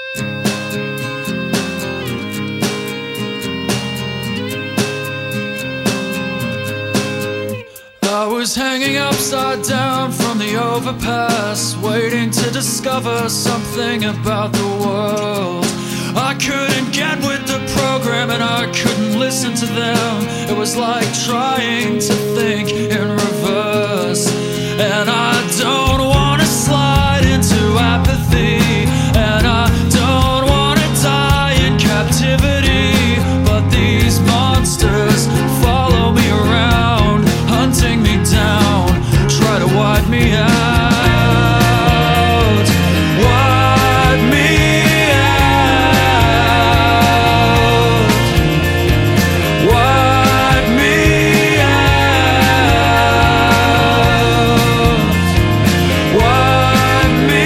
I was hanging upside down from the overpass, waiting to discover something about the world. I couldn't get with the program and I couldn't listen to them. It was like trying to think in reverse. And I don't want to slide into apathy, and I don't want to die in captivity. But these monsters follow me around, hunting me down, try to wipe me out. Wipe me out. Wipe me out. Wipe me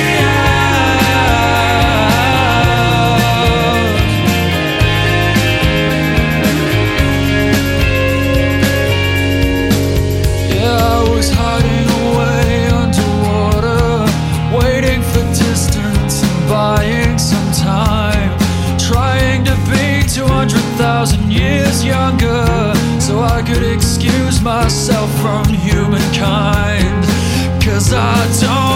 Yeah, I was hiding away underwater, waiting for distance and buying some time, trying to be 200,000 years younger so I could excuse myself from humankind. 'Cause I don't